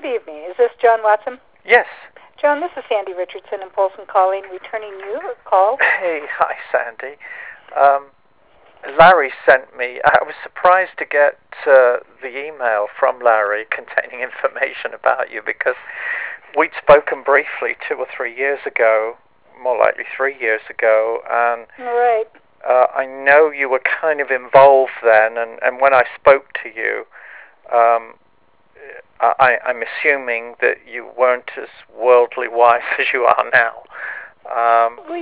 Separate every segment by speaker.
Speaker 1: Good evening. Is this John Watson?
Speaker 2: Yes.
Speaker 1: John, this is Sandy Richardson in Polson calling, returning your call.
Speaker 2: Hey, hi, Sandy. Larry sent me. I was surprised to get the email from Larry containing information about you because we'd spoken briefly 2 or 3 years ago, more likely 3 years ago, and
Speaker 1: Right.
Speaker 2: I know you were kind of involved then, and when I spoke to you, I'm assuming that you weren't as worldly wise as you are now.
Speaker 1: Well,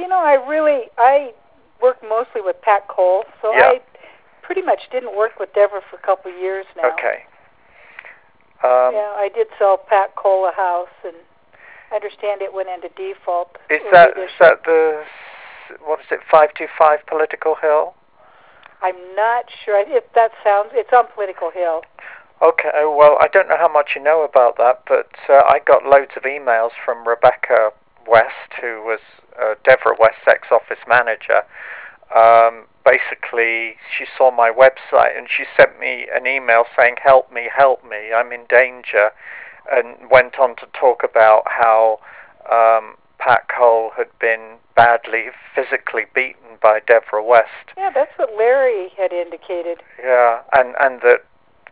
Speaker 1: I work mostly with Pat Cole, so
Speaker 2: Yeah.
Speaker 1: I pretty much didn't work with Deborah for a couple of years now.
Speaker 2: Okay.
Speaker 1: Yeah, I did sell Pat Cole a house, and I understand it went into default.
Speaker 2: Is that the, what is it, 525 Political Hill?
Speaker 1: I'm not sure. If that sounds, it's on Political Hill.
Speaker 2: Okay, well, I don't know how much you know about that, but I got loads of emails from Rebecca West, who was Deborah West's ex-office manager. Basically, she saw my website and she sent me an email saying, help me, I'm in danger, and went on to talk about how Pat Cole had been badly physically beaten by Deborah West.
Speaker 1: Yeah, that's what Larry had indicated.
Speaker 2: Yeah, and that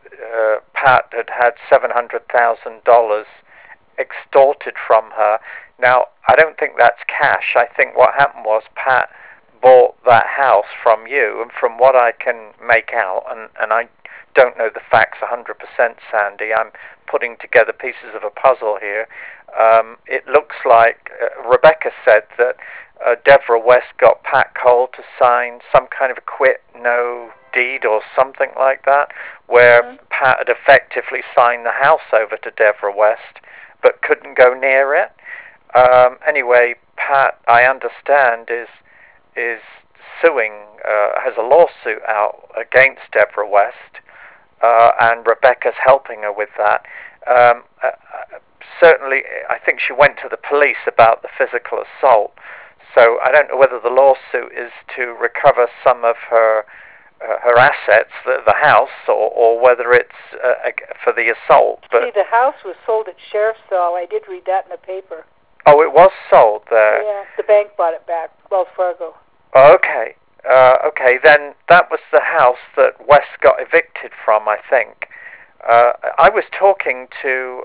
Speaker 2: Pat had $700,000 extorted from her. Now, I don't think that's cash. I think what happened was Pat bought that house from you, and from what I can make out, and I don't know the facts 100%, Sandy, I'm putting together pieces of a puzzle here. It looks like Rebecca said that Deborah West got Pat Cole to sign some kind of a quit no deed or something like that, where Pat had effectively signed the house over to Deborah West, but couldn't go near it. Anyway, Pat, I understand, is suing, has a lawsuit out against Deborah West, and Rebecca's helping her with that. Certainly, I think she went to the police about the physical assault, so I don't know whether the lawsuit is to recover some of her assets, the house, or whether it's for the assault. But
Speaker 1: see, the house was sold at sheriff's sale. I did read that in the paper.
Speaker 2: Oh, it was sold there.
Speaker 1: Yeah, the bank bought it back, Wells Fargo.
Speaker 2: Okay. Okay, then that was the house that West got evicted from, I think. I was talking to,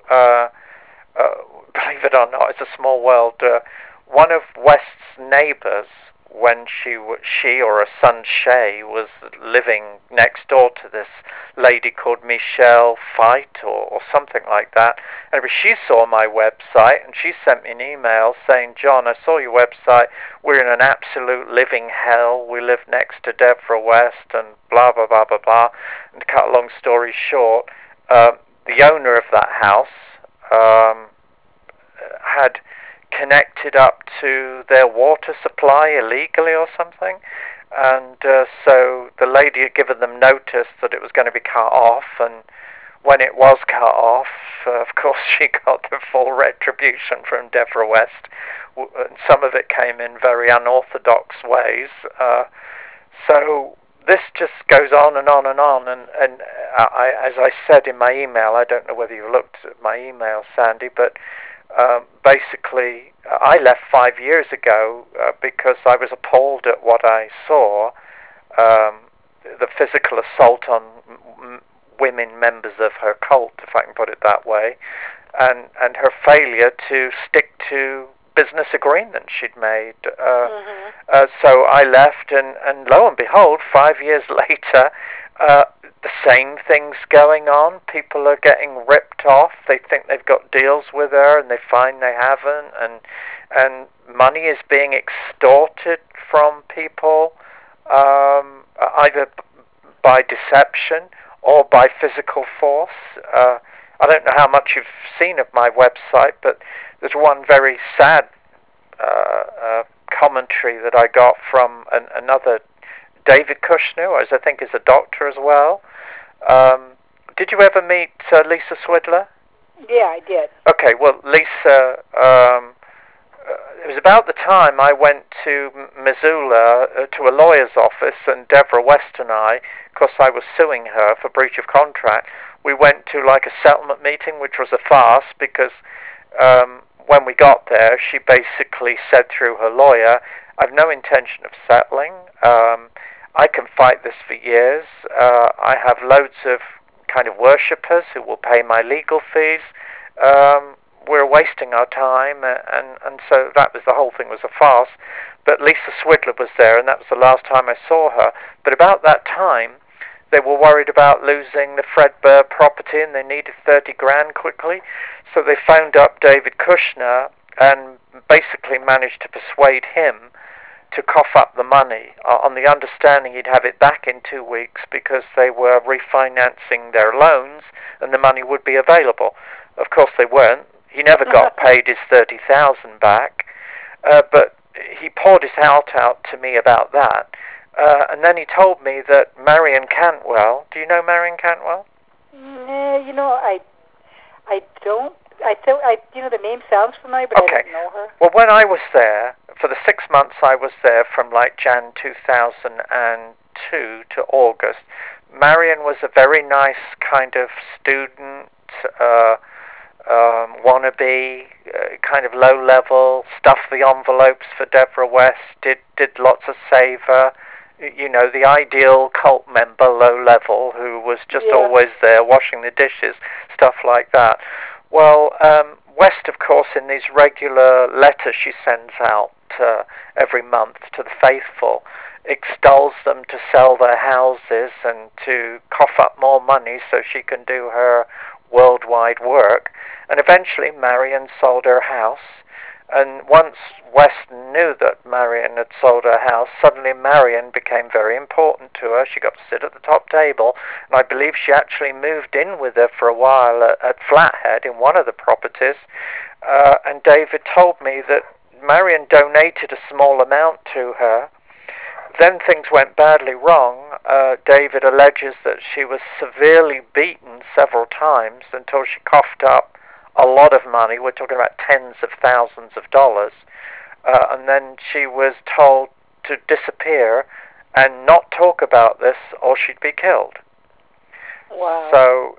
Speaker 2: believe it or not, it's a small world, one of West's neighbors when she or her son Shay was living next door to this lady called Michelle Fight or something like that. And she saw my website and she sent me an email saying, John, I saw your website. We're in an absolute living hell. We live next to Deborah West and blah, blah, blah, blah, blah. And to cut a long story short, the owner of that house had connected up to their water supply illegally or something, and so the lady had given them notice that it was going to be cut off, and when it was cut off, of course she got the full retribution from Deborah West, and some of it came in very unorthodox ways, so this just goes on and on and on, and as I said in my email, I don't know whether you looked at my email, Sandy, but basically, I left 5 years ago because I was appalled at what I saw, the physical assault on women members of her cult, if I can put it that way, and her failure to stick to business agreements she'd made. So I left, and lo and behold, 5 years later, the same thing's going on. People are getting ripped off. They think they've got deals with her, and they find they haven't, and money is being extorted from people, either by deception or by physical force. I don't know how much you've seen of my website, but there's one very sad commentary that I got from another David Kushner, as I think is a doctor as well. Did you ever meet Lisa Swidler?
Speaker 1: Yeah, I did.
Speaker 2: Okay, well, Lisa, it was about the time I went to Missoula to a lawyer's office, and Deborah West and I, because I was suing her for breach of contract, We went to like a settlement meeting, which was a farce because when we got there, she basically said through her lawyer, "I've no intention of settling. I can fight this for years. I have loads of kind of worshippers who will pay my legal fees. We're wasting our time," and so that was, the whole thing was a farce. But Lisa Swidler was there, and that was the last time I saw her. But about that time, they were worried about losing the Fred Burr property, and they needed 30 grand quickly. So they phoned up David Kushner and basically managed to persuade him to cough up the money on the understanding he'd have it back in 2 weeks because they were refinancing their loans and the money would be available. Of course they weren't. He never got paid his 30,000 back, but he poured his heart out to me about that. And then he told me that Marion Cantwell, do you know Marion Cantwell?
Speaker 1: You know, I don't. The name sounds familiar, but
Speaker 2: okay.
Speaker 1: I don't know her.
Speaker 2: Well, when I was there, for the 6 months I was there from like Jan 2002 to August, Marion was a very nice kind of student, wannabe, kind of low level, stuffed the envelopes for Deborah West, did lots of savor, you know, the ideal cult member, low level, who was just always there washing the dishes, stuff like that. Well, West, of course, in these regular letters she sends out every month to the faithful, extols them to sell their houses and to cough up more money so she can do her worldwide work. And eventually Marion sold her house. And once West knew that Marion had sold her house, suddenly Marion became very important to her. She got to sit at the top table, and I believe she actually moved in with her for a while at Flathead in one of the properties. And David told me that Marion donated a small amount to her. Then things went badly wrong. David alleges that she was severely beaten several times until she coughed up a lot of money. We're talking about tens of thousands of dollars. And then she was told to disappear and not talk about this or she'd be killed.
Speaker 1: Wow.
Speaker 2: So,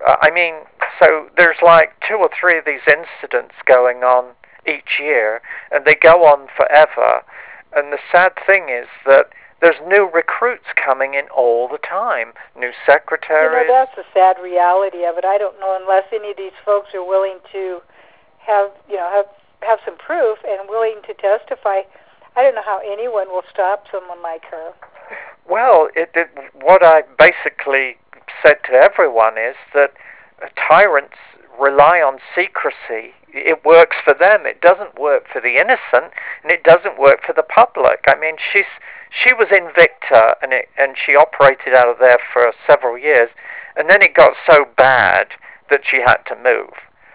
Speaker 2: so there's like 2 or 3 of these incidents going on each year, and they go on forever. And the sad thing is that there's new recruits coming in all the time, new secretaries.
Speaker 1: You know, that's the sad reality of it. I don't know, unless any of these folks are willing to have some proof and willing to testify. I don't know how anyone will stop someone like her.
Speaker 2: Well, what I basically said to everyone is that tyrants rely on secrecy. It works for them. It doesn't work for the innocent, and it doesn't work for the public. I mean, she was Invicta, and she operated out of there for several years, and then it got so bad that she had to move.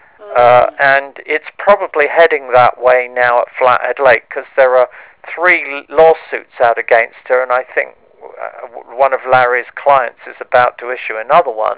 Speaker 2: And it's probably heading that way now at Flathead Lake, because there are 3 lawsuits out against her, and I think one of Larry's clients is about to issue another one.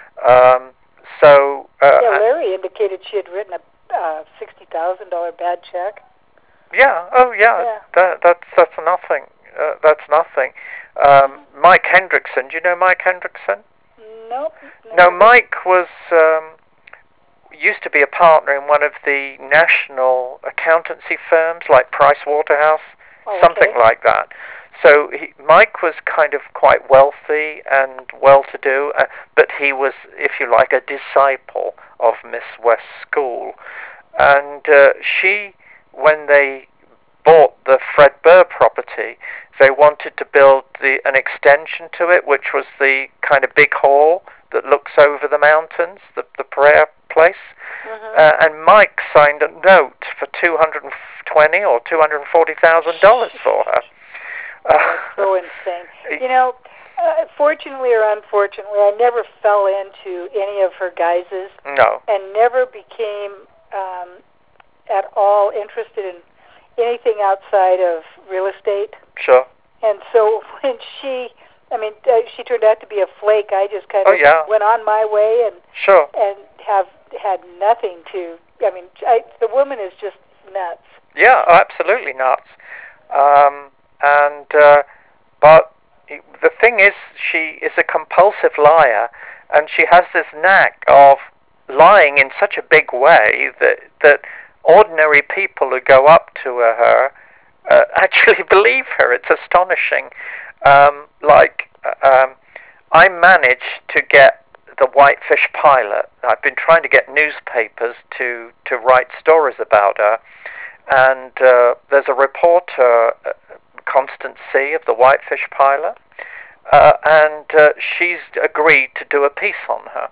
Speaker 1: Larry indicated she had written a $60,000 bad check.
Speaker 2: Yeah. Oh, yeah. That's nothing. That's nothing. Mike Hendrickson. Do you know Mike Hendrickson?
Speaker 1: Nope.
Speaker 2: No, Mike was used to be a partner in one of the national accountancy firms like Price Waterhouse, something like that. So Mike was kind of quite wealthy and well-to-do, but he was, if you like, a disciple of Miss West's school. And when they bought the Fred Burr property, they wanted to build an extension to it, which was the kind of big hall that looks over the mountains, the prayer place. Mm-hmm. And Mike signed a note for $220,000 or $240,000 for her.
Speaker 1: That's so insane. You know, fortunately or unfortunately, I never fell into any of her guises.
Speaker 2: No.
Speaker 1: And never became at all interested in anything outside of real estate.
Speaker 2: Sure.
Speaker 1: And so when she turned out to be a flake, I just kind of went on my way and have had nothing to. I mean, the woman is just nuts.
Speaker 2: Yeah, absolutely nuts. But the thing is, she is a compulsive liar, and she has this knack of lying in such a big way that ordinary people who go up to her actually believe her. It's astonishing. I managed to get the Whitefish pilot. I've been trying to get newspapers to write stories about her, and there's a reporter, Constance C. of the Whitefish pilot, and she's agreed to do a piece on her.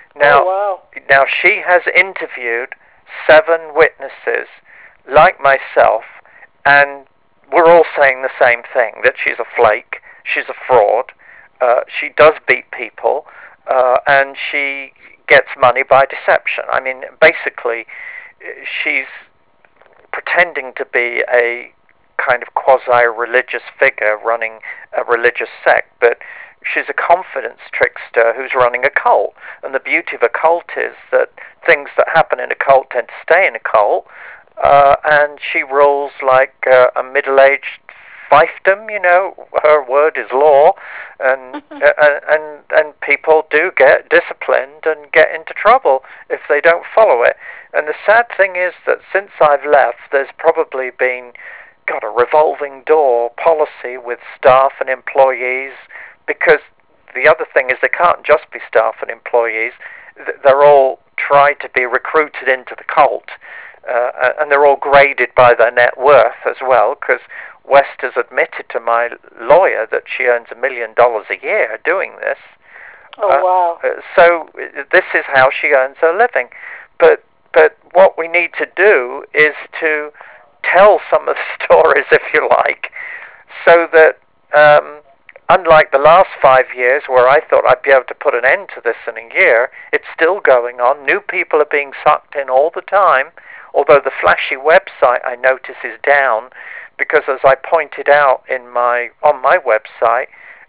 Speaker 2: Now she has interviewed 7 witnesses like myself, and we're all saying the same thing, that she's a flake, she's a fraud, she does beat people, and she gets money by deception. I mean, basically, she's pretending to be a kind of quasi-religious figure running a religious sect, but she's a confidence trickster who's running a cult. And the beauty of a cult is that things that happen in a cult tend to stay in a cult, and she rules like a middle-aged fiefdom. You know, her word is law, and and people do get disciplined and get into trouble if they don't follow it. And the sad thing is that since I've left, there's probably been a revolving door policy with staff and employees, because the other thing is they can't just be staff and employees. They're all tried to be recruited into the cult, and they're all graded by their net worth as well, because West has admitted to my lawyer that she earns $1 million a year doing this.
Speaker 1: Oh, wow.
Speaker 2: So this is how she earns her living. But what we need to do is to tell some of the stories, if you like, so that unlike the last 5 years where I thought I'd be able to put an end to this in a year, it's still going on. New people are being sucked in all the time, although the flashy website, I notice, is down, because as I pointed out on my website,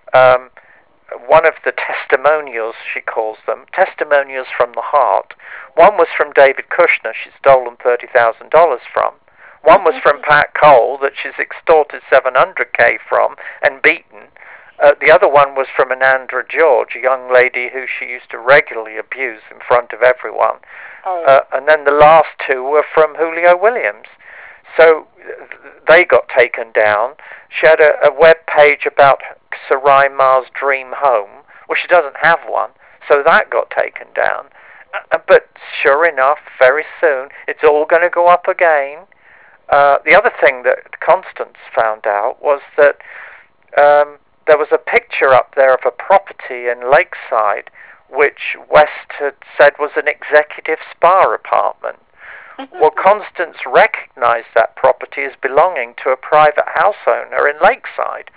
Speaker 2: one of the testimonials, she calls them, testimonials from the heart. One was from David Kushner, she's stolen $30,000 from. One was from Pat Cole, that she's extorted $700K from and beaten. The other one was from Anandra George, a young lady who she used to regularly abuse in front of everyone. And then the last 2 were from Julio Williams. So they got taken down. She had a web page about Sarai Ma's dream home. Well, she doesn't have one, so that got taken down. But sure enough, very soon, it's all going to go up again. The other thing that Constance found out was that there was a picture up there of a property in Lakeside, which West had said was an executive spa apartment. Well, Constance recognized that property as belonging to a private house owner in Lakeside.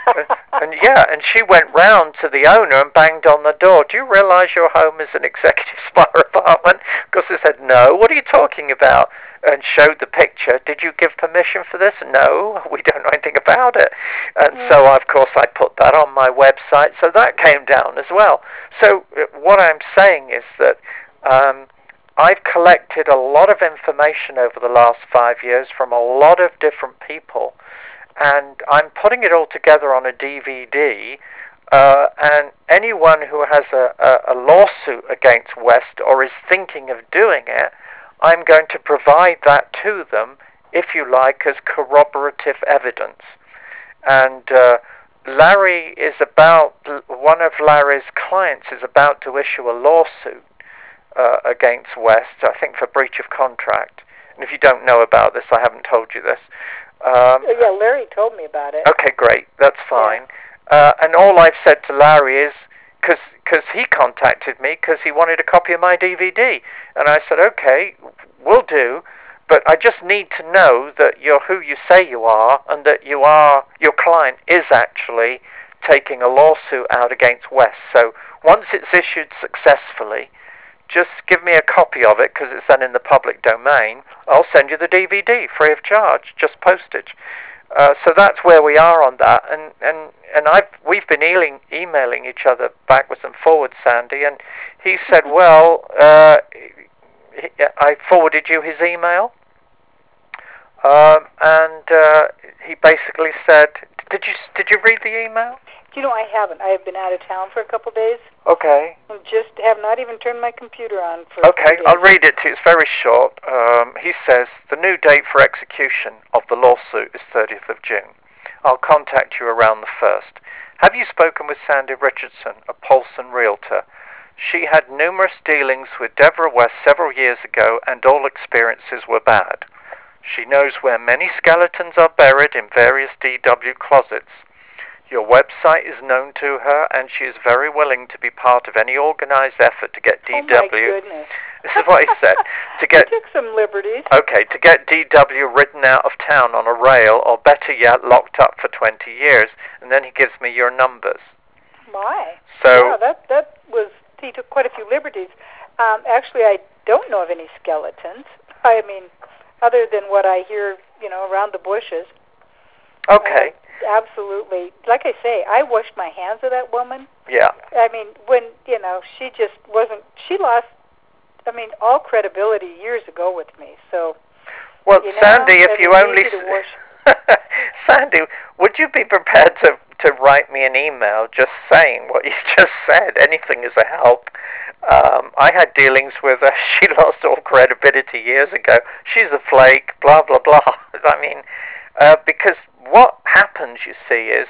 Speaker 2: and she went round to the owner and banged on the door. Do you realize your home is an executive spa apartment? Because they said, no, what are you talking about? And showed the picture. Did you give permission for this? No, we don't know anything about it. And so, of course, I put that on my website, so that came down as well. So what I'm saying is that I've collected a lot of information over the last 5 years from a lot of different people, and I'm putting it all together on a DVD, and anyone who has a lawsuit against West or is thinking of doing it, I'm going to provide that to them, if you like, as corroborative evidence. And Larry is one of Larry's clients is about to issue a lawsuit against West, I think for breach of contract. And if you don't know about this, I haven't told you this.
Speaker 1: Yeah, Larry told me about it.
Speaker 2: Okay, great, that's fine. Yeah. And all I've said to Larry is, because he contacted me because he wanted a copy of my DVD. And I said, okay, we'll do, but I just need to know that you're who you say you are, and that your client is actually taking a lawsuit out against West. So once it's issued successfully, just give me a copy of it, because it's then in the public domain. I'll send you the DVD free of charge, just postage. So that's where we are on that, and we've been emailing each other backwards and forwards, Sandy, and he said, well, I forwarded you his email, and he basically said, did you read the email?
Speaker 1: You know, I haven't. I have been out of town for a couple days.
Speaker 2: Okay.
Speaker 1: And just have not even turned my computer on for
Speaker 2: Okay, I'll read it to you. It's very short. He says, the new date for execution of the lawsuit is 30th of June. I'll contact you around the 1st. Have you spoken with Sandy Richardson, a Polson realtor? She had numerous dealings with Deborah West several years ago, and all experiences were bad. She knows where many skeletons are buried in various DW closets. Your website is known to her, and she is very willing to be part of any organized effort to get DW.
Speaker 1: Oh my goodness.
Speaker 2: This is what he said. To get,
Speaker 1: he took some liberties.
Speaker 2: Okay, to get DW ridden out of town on a rail, or better yet, locked up for 20 years. And then he gives me your numbers.
Speaker 1: My.
Speaker 2: So
Speaker 1: yeah, that was, he took quite a few liberties. Actually, I don't know of any skeletons. I mean, other than what I hear, around the bushes.
Speaker 2: Okay.
Speaker 1: Absolutely. Like I say, I washed my hands of that woman.
Speaker 2: Yeah.
Speaker 1: I mean, when, she just wasn't, she lost, all credibility years ago with me. So,
Speaker 2: well, Sandy, if you only... Sandy, would you be prepared to write me an email just saying what you just said? Anything is a help. I had dealings with her. She lost all credibility years ago. She's a flake, blah, blah, blah. I mean, because what happens, you see, is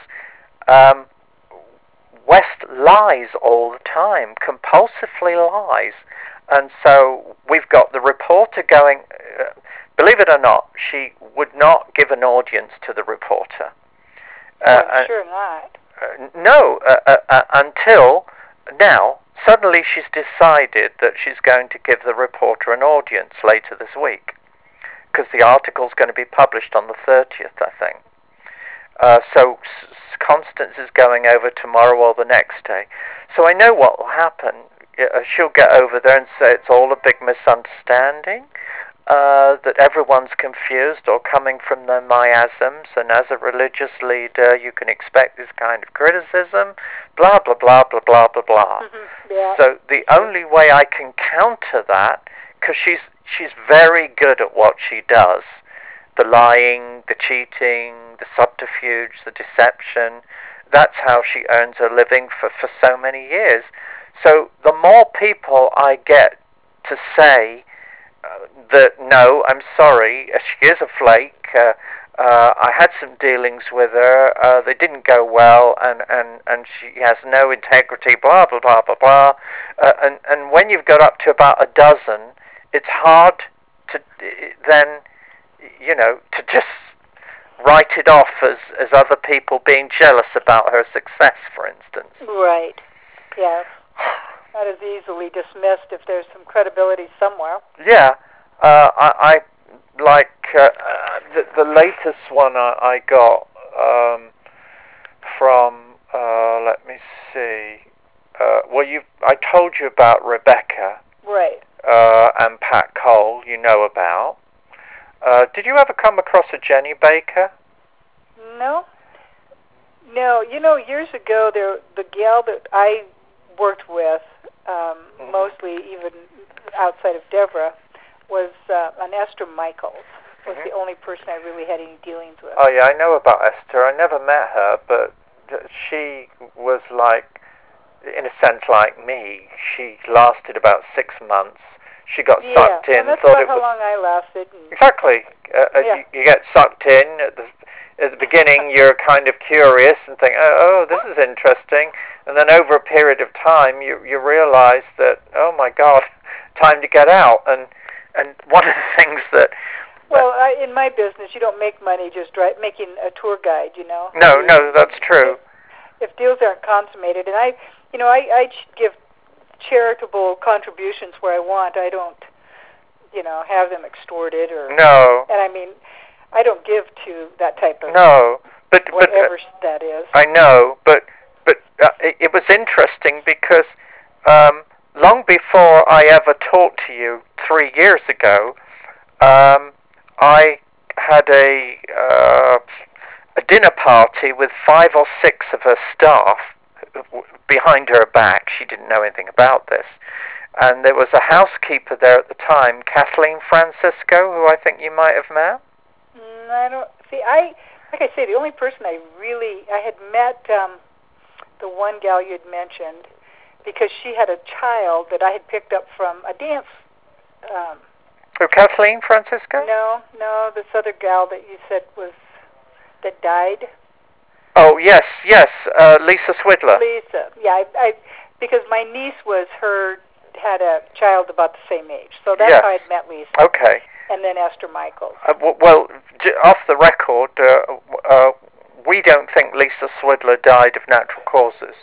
Speaker 2: West lies all the time, compulsively lies. And so we've got the reporter going, believe it or not, she would not give an audience to the reporter.
Speaker 1: I'm sure not.
Speaker 2: No, until now, suddenly she's decided that she's going to give the reporter an audience later this week, because the article's going to be published on the 30th, I think. So Constance is going over tomorrow or the next day. So I know what will happen. She'll get over there and say it's all a big misunderstanding, that everyone's confused or coming from their miasms, and as a religious leader you can expect this kind of criticism, blah, blah, blah, blah, blah, blah, blah.
Speaker 1: Mm-hmm. Yeah.
Speaker 2: So the only way I can counter that, because she's very good at what she does, the lying, the cheating, the subterfuge, the deception, that's how she earns her living for so many years. So the more people I get to say that, no, I'm sorry, she is a flake, I had some dealings with her, they didn't go well, and she has no integrity, blah, blah, blah, blah, blah. And when you've got up to about a dozen, it's hard to then, to just write it off as other people being jealous about her success, for instance.
Speaker 1: Right, yes. That is easily dismissed if there's some credibility somewhere.
Speaker 2: Yeah, I like the latest one I got from. Let me see. I told you about Rebecca,
Speaker 1: right?
Speaker 2: And Pat Cole. You know about. Did you ever come across a Jenny Baker?
Speaker 1: No. Years ago, the gal that I worked with, mostly even outside of Deborah, was an Esther Michaels. Was the only person I really had any dealings with.
Speaker 2: Oh yeah, I know about Esther. I never met her, but she was like, in a sense, like me. She lasted about 6 months. She got sucked in.
Speaker 1: And that's
Speaker 2: thought
Speaker 1: about
Speaker 2: it
Speaker 1: how
Speaker 2: was
Speaker 1: long I lasted.
Speaker 2: Exactly. You get sucked in at the beginning. You're kind of curious and think, oh, this is interesting. And then over a period of time, you realize that, oh my God, time to get out. And one of the things that...
Speaker 1: Well, in my business, you don't make money just making a tour guide,
Speaker 2: No, that's true.
Speaker 1: If deals aren't consummated, and I give charitable contributions where I want. I don't, have them extorted or...
Speaker 2: No.
Speaker 1: And I don't give to that type of...
Speaker 2: No, but
Speaker 1: whatever that is.
Speaker 2: I know, but it was interesting because long before I ever talked to you 3 years ago, I had a dinner party with 5 or 6 of her staff behind her back. She didn't know anything about this. And there was a housekeeper there at the time, Kathleen Francisco, who I think you might have met.
Speaker 1: I don't... See, like I say, the only person I had met... the one gal you'd mentioned, because she had a child that I had picked up from a dance.
Speaker 2: Kathleen Francisco?
Speaker 1: No, this other gal that you said that died.
Speaker 2: Oh, yes, Lisa Swidler.
Speaker 1: Lisa, yeah, because my niece had a child about the same age, so that's how I'd met Lisa.
Speaker 2: Okay.
Speaker 1: And then Esther Michaels.
Speaker 2: Well, off the record, we don't think Lisa Swidler died of natural causes.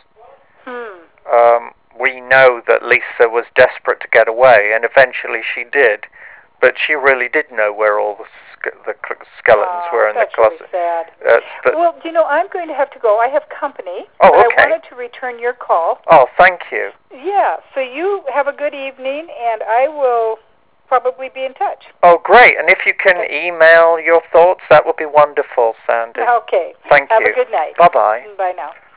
Speaker 2: We know that Lisa was desperate to get away, and eventually she did, but she really did know where all the skeletons were in the closet.
Speaker 1: That's really sad. Well, I'm going to have to go. I have company.
Speaker 2: Oh, okay.
Speaker 1: But I wanted to return your call.
Speaker 2: Oh, thank you.
Speaker 1: Yeah, so you have a good evening, and I will probably be in touch.
Speaker 2: Oh, great. And if you can email your thoughts, that would be wonderful, Sandy.
Speaker 1: Okay.
Speaker 2: Thank you.
Speaker 1: Have a good night.
Speaker 2: Bye-bye.
Speaker 1: Bye now.